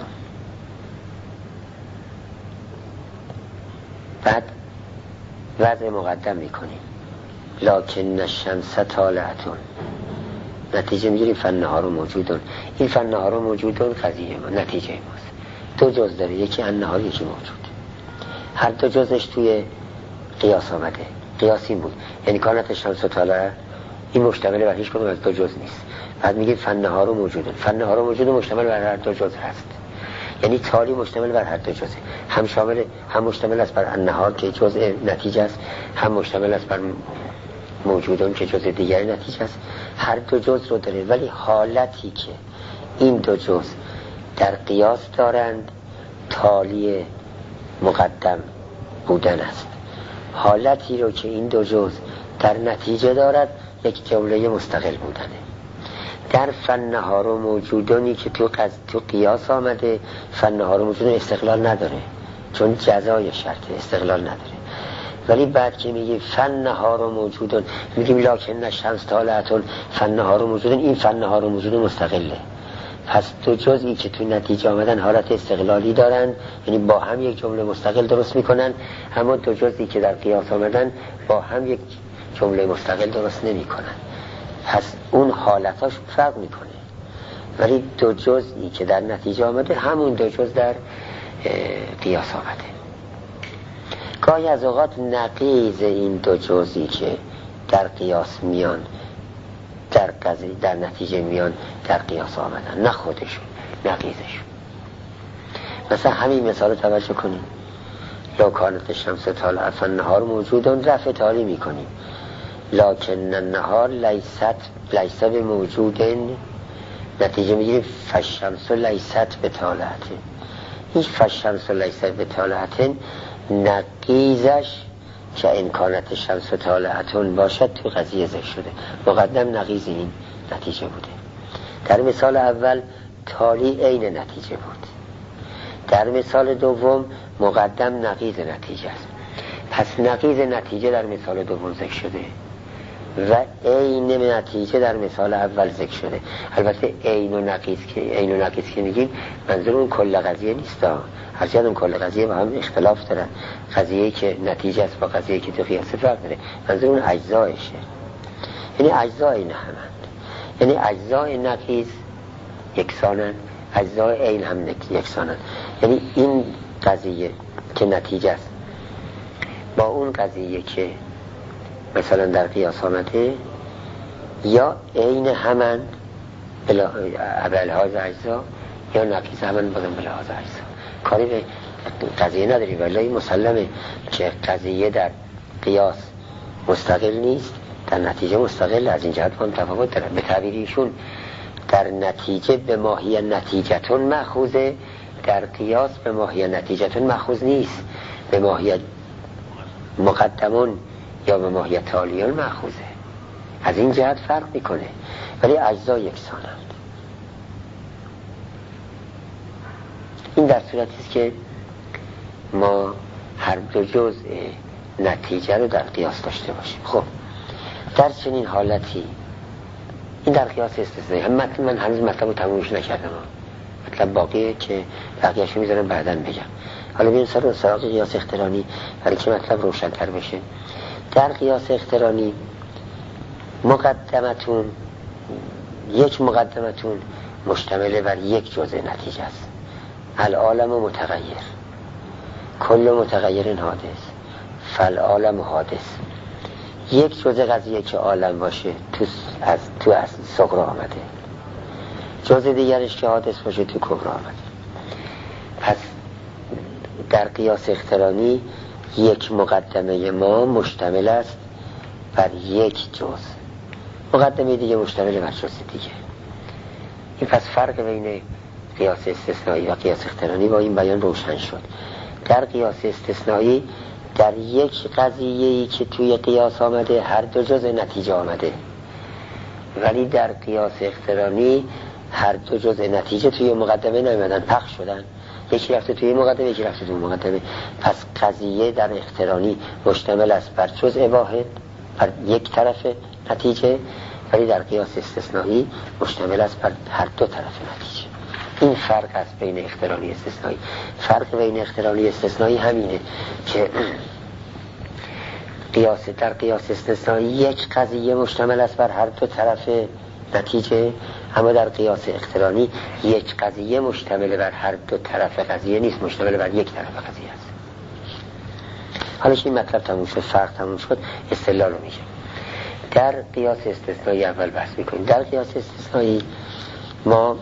بعد وضع مقدم میکنیم لکن الشمس طالعتون، نتیجه میگیریم فالنهار موجودون. این فالنهار موجودون قضیه ما، نتیجه ماست. دو جز داره، یکی النهار یکی موجود. هر دو جزش توی قیاس آمده. قیاس این بود یعنی کانت الشمس طالعه، این مشتمل بر هیچ کدوم از دو جز نیست. بعد میگه فالنهار موجودون، فالنهار موجود مشتمل بر هر دو جز هست. یعنی تالی مشتمل بر هر دو جزه، هم شامل هم مشتمل است بر النهار که جزء نتیجه است، هم مشتمل است بر موجودون که جزء دیگر نتیجه است. هر دو جز رو داره، ولی حالتی که این دو جز در قیاس دارند تالی مقدم بودن است. حالتی رو که این دو جز در نتیجه دارد یک جمله مستقل بودنه. در فالنهار موجودونی که تو قض... تو قیاس آمده، فالنهار موجودون استقلال نداره چون جزای شرطه، استقلال نداره. ولی بعد که میگه فالنهار موجودون، میگیم لکن الشمس طالعتون فالنهار موجودون، این فالنهار موجودون مستقله. پس دو جزئی که تو نتیجه آمدن حالت استقلالی دارن، یعنی با هم یک جمله مستقل درست میکنن، اما دو جزئی که در قیاس آمدن با هم یک جمله مستقل درست نمیکنن. پس اون حالتاش فرق میکنه. ولی دو جزئی که در نتیجه آمده همون دو جز در قیاس آمده. گاهی از اوقات نقیض این دو جزئی که در قیاس میان در قضیه در نتیجه میان در قیاس آمدن، نه خودشون، نقیضشون. مثلا همین مثال رو توجه کنیم. لو کانت الشمس طالعة فالنهار موجود، رفع تالی میکنیم. لکن النهار لیست لیست بموجود، نتیجه میگیریم فالشمس لیست بطالعة. این فالشمس لیست بطالعة نقیضش که امکانات الشمس طالعتون باشد تو قضیه ذکر شده، مقدم نقیض این نتیجه بوده. در مثال اول تالی عین نتیجه بود، در مثال دوم مقدم نقیض نتیجه است. پس نقیض نتیجه در مثال دوم ذکر شده و عین نتیجه در مثال اول ذکر شده. البته عین و نقیض که عین و نقیض که میگیم منظور اون کل قضیه نیست، هرچند اون کل قضیه با هم اختلاف دارن. قضیه‌ای که نتیجه است با قضیه‌ای که تو قیاس فرق داره، منظور اون اجزایشه. یعنی اجزای نه همند، یعنی اجزای نقیض یکسانن، اجزای عین هم یکسانن. یعنی این قضیه که نتیجه است با اون قضیه که مثلا در قیاس آمده یا عین همن بلحاظ اجزا یا نقیض همن بازم بلحاظ اجزا. کاری به قضیه نداری، ولی مسلمه که قضیه در قیاس مستقل نیست، در نتیجه مستقل. از این جهت هم تفاوت دارن. به تعبیریشون در نتیجه به ماهی نتیجتون مأخوذه، در قیاس به ماهی نتیجتون مأخوذ نیست، به ماهی مقدمون یا به ماهی تالیون مأخوذه. از این جهت فرق میکنه، ولی اجزا یکسانند. این در صورتی است که ما هر دو جزء نتیجه رو در قیاس داشته باشیم. خب در چنین حالتی این در قیاس استثنایی هم مطلب، من هنوز مطلب رو تمومش نکردم، مطلب باقیه که بقیه‌شو میذارم بعداً بگم. حالا بیایم سر سراغ قیاس اقترانی برای که مطلب روشن‌تر بشه. در قیاس اقترانی مقدمتون یک مقدمتون مشتمل بر یک جزء نتیجه است. العالم متغیر، کل متغیر حادث، فالعالم حادث. یک جزء قضیه که عالم باشه تو از تو از صغرا آمده، جزء دیگرش که حادث باشه تو کبرا آمده. پس در قیاس اقترانی یک مقدمه ما مشتمل است بر یک جزء، مقدمه دیگه مشتمل بر جزء دیگه. این پس فرق بین قیاس استثنایی و قیاس اقترانی با این بیان روشن شد. در قیاس استثنایی در یک قضیه‌ای که توی قیاس آمده هر دو جزء نتیجه آمده، ولی در قیاس اقترانی هر دو جزء نتیجه توی مقدمه نیامدن، پخش شدن، یکی رفته توی مقدمه یکی رفته توی مقدمه. پس قضیه در اقترانی مشتمل است بر جزء واحد، بر یک طرف نتیجه، ولی در قیاس استثنایی مشتمل است بر هر دو طرف نتیجه. این فرق است بین اقترانی استثنایی. فرق بین اقترانی استثنایی همینه که قیاس در قیاس استثنایی یک قضیه مشتمل است بر هر دو طرف نتیجه، اما در قیاس اقترانی یک قضیه مشتمل بر هر دو طرف قضیه نیست، مشتمل بر یک طرف قضیه است. حالا که این مطلب تموم شد، فرق تموم شد، استدلال رو میگه. در قیاس استثنایی اول بحث میکنیم. در قیاس استثنایی ما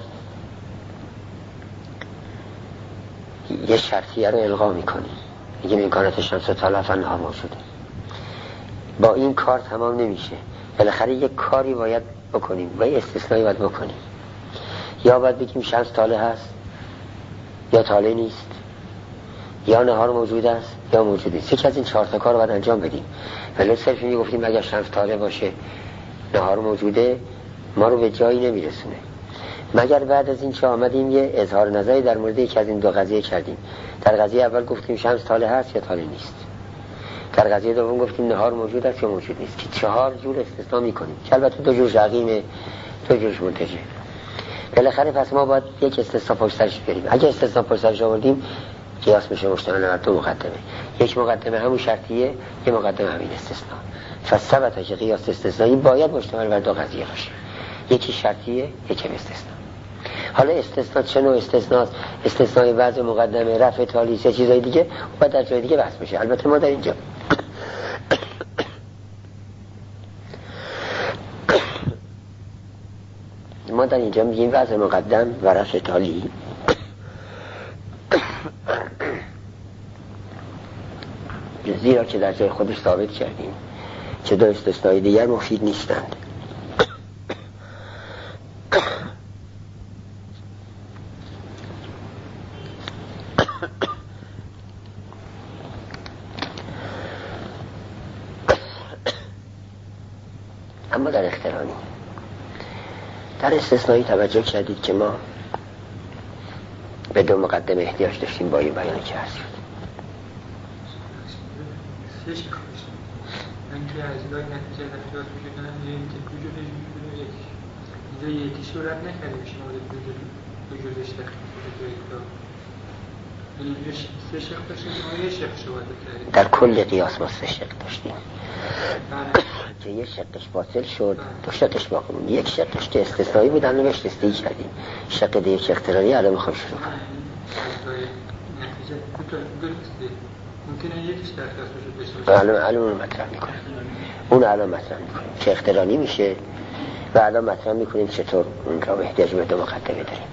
یه شرطیه رو الغا میکنیم، میگیم امکانات شمس طالعة فالنهار موجوده. با این کار تمام نمیشه، بالاخره یک کاری باید بکنیم و یه استثنایی باید بکنیم. یا باید بگیم شمس طالع هست یا طالع نیست، یا نهار موجود است یا موجود نیست. یک از این چهار تا کار رو باید انجام بدیم. ولی صرف اینی گفتیم اگر شمس طالع باشه نهار موجوده، ما رو به جایی نمیرسونه، مگر بعد از این چه آمدیم یه اظهار نظری در مورد یک از این دو قضیه کردیم. در قضیه اول گفتیم شمس طالع هست یا طالع نیست، در قضیه دوم گفتیم نهار موجود است یا موجود نیست، که چهار جور استثناء میکنیم که البته دو جور رقیمه، دو جورش منتجه. بالاخره پس ما باید یک استثناء پشت سرش بریم. اگه استثناء پشت سرش آوردیم قیاس میشه مشتمل بر دو مقدمه، یک مقدمه همون شرطیه، یک مقدمه همین استثناء. فثبت که قیاس استثنایی باید مشتمل بر دو قضیه باشه، یکی شرطیه یکی استثناء. حالا استثناء چه نوع استثناست؟ استثنای وضع مقدمه، رفع تالیه، چه چیزای دیگه و در جای دیگه بحث میشه. البته ما در اینجا ما در اینجا میگیم وضع مقدم و رفع تالیه، زیرا که در جای خودش ثابت کردیم که دو استثنای دیگر مفید نیستند. اما در اقترانی در استثنایی توجه کردید که ما به دو مقدمه احتیاج داشتیم با این بیانی که هست سه شکل داشتیم. اینکه از لای نتیجه اختیار میشدن اینکه دو جزء یکی اینجا یکی صورت نکرده میشه مورد دو جزء دو جزء اختیار. اینجا سه شکل داشتیم ما یه شکل صحبت کردیم. در کل قیاس ما سه شکل داشتیم که یک شقش باطل شد، دو شقش باقی موند. یک شقش که استثنایی بود هم نوشت استثنایی کردیم. شق دیگه اقترانی الان میخوام شروع کنم. نتیجه دو تا درسته. ممکنه یکیش در قیاس بشه. الان الان اون مطرح میکنیم. اون الان مطرح میکنیم که اقترانی میشه و الان مطرح میکنیم چطور اون را احتیاج به دو مقدمه داریم.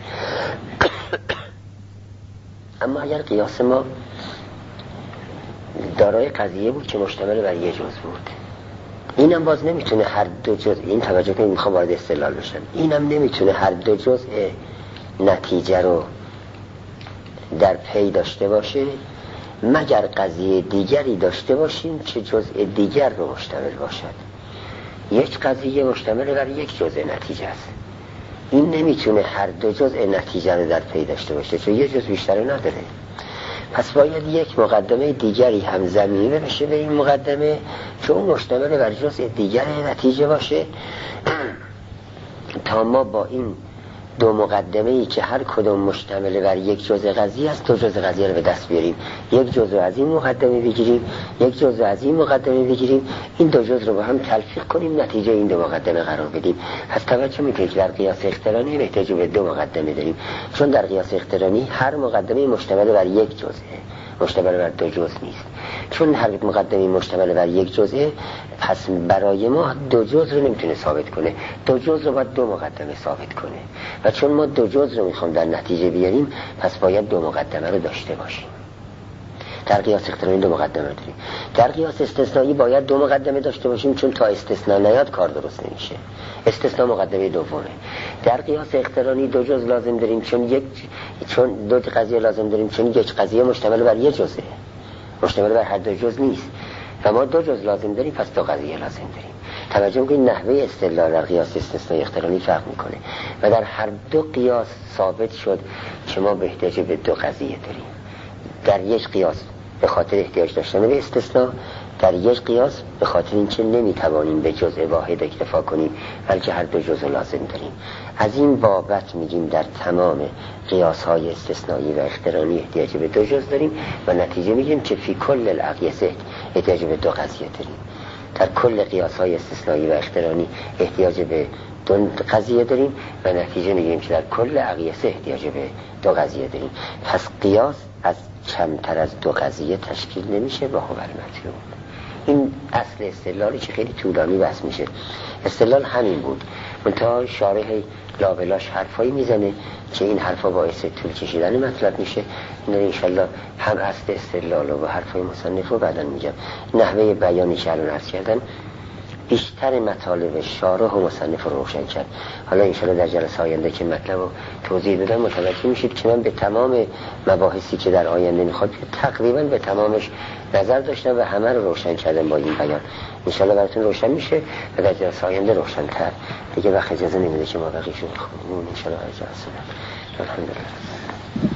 اما اگر قیاس ما دارای قضیه بود که مشتمل بر یه جزء بود، اینم باز نمیتونه هر دو جزء، این توجه کنید میخوام وارد استدلال بشم، اینم نمیتونه هر دو جزء نتیجه رو در پی داشته باشه مگر قضیه دیگری داشته باشیم که جزء دیگر رو مشتمل باشد. یک قضیه مشتمل بر یک جزء نتیجه است، این نمیتونه هر دو جزء نتیجه رو در پی داشته باشه چون یه جزء بیشتر رو نداره. پس باید یک مقدمه دیگری هم ضمیمه بشه به این مقدمه که اون مشتمل بر جزء دیگر نتیجه باشه تا ما با این دو مقدمه ای که هر کدوم مشتمل بر یک جزء قضیه است دو جزء قضیه رو به دست بیاریم، یک جزء از این مقدمه بگیریم یک جزء از این مقدمه بگیریم، این دو جزء رو با هم تلفیق کنیم نتیجه این دو مقدمه قرار بدیم. پس توجه میکنید در قیاس اقترانی احتیاج به دو مقدمه داریم چون در قیاس اقترانی هر مقدمه مشتمل بر یک جزءه، مشتمل بر دو جزء نیست. چون هر مقدمه مشتمل بر یک جزءه پس برای ما دو جزء رو نمیتونه ثابت کنه، دو جزء رو باید دو مقدمه ثابت کنه و چون ما دو جزء رو میخوام در نتیجه بیاریم پس باید دو مقدمه رو داشته باشیم. در قیاس اقترانی دو مقدمه داریم. در قیاس استثنایی باید دو مقدمه داشته باشیم چون تا استثناء نیاد کار درست نمیشه، استثناء مقدمه دومه. در قیاس اقترانی دو جزء لازم داریم چون یک چون دو قضیه لازم داریم چون یک قضیه مشتمل بر یک جزءه، مشتمل بر هر دو جزء نیست و ما دو جزء لازم داریم پس دو قضیه لازم داریم. توجه کنید نحوه استدلال در قیاس استثنایی اقترانی فرق میکنه و در هر دو قیاس ثابت شد که ما به احتیاج به دو قضیه داریم. در یک قیاس به خاطر احتیاج داشتن به استثناء، در یک قیاس به خاطر اینکه نمیتوانیم به جزء واحد اکتفا کنیم بلکه هر دو جزء لازم داریم. از این بابت میگیم در تمام قیاس های استثنایی و اقترانی احتیاج به دو جزء داریم و نتیجه میگیم که فی کل الاقیسه احتیاج به دو قضیه داریم. در کل قیاس های استثنایی و اقترانی احتیاج به دو قضیه داریم و نتیجه میگیم که در کل اقیسه احتیاج به دو قضیه داریم. پس قیاس از کمتر از دو قضیه تشکیل نمیشه با هو المطلوب. این اصل استدلالی که خیلی طولانی بحث میشه. استدلال همین بود منتها شارح لابلاش حرفایی میزنه که این حرفا باعث طول کشیدن مطلب میشه. این رو انشالله هم اصل استدلال و حرفای مصنف رو بعدا میگم. نحوه بیانی که الان عرض کردن بیشتر مطالب شارح و مصنف رو روشن کرد. حالا انشالله در جلسه آینده که مطلب رو توضیح بدم متوجه میشید که من به تمام مباحثی که در آینده میخواد تقریبا به تمامش نظر داشتم و همه رو روشن کردم با این بیان. انشالله براتون روشن میشه و در جلسه آینده روشن تر. دیگه وقت اجازه نمیده که ما بقیشون بخونیم. انشالله در جلسه الحمدلله.